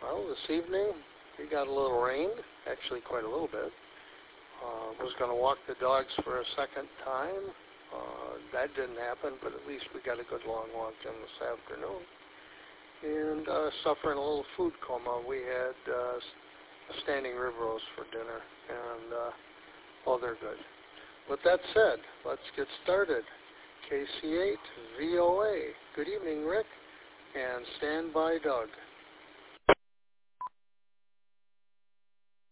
Well, this evening we got a little rain, actually quite a little bit. Was going to walk the dogs for a second time. That didn't happen, but at least we got a good long walk in this afternoon. And suffering a little food coma. We had a standing rib roast for dinner, and oh, they're good. With that said, let's get started. KC8 VOA. Good evening, Rick, and stand by, Doug.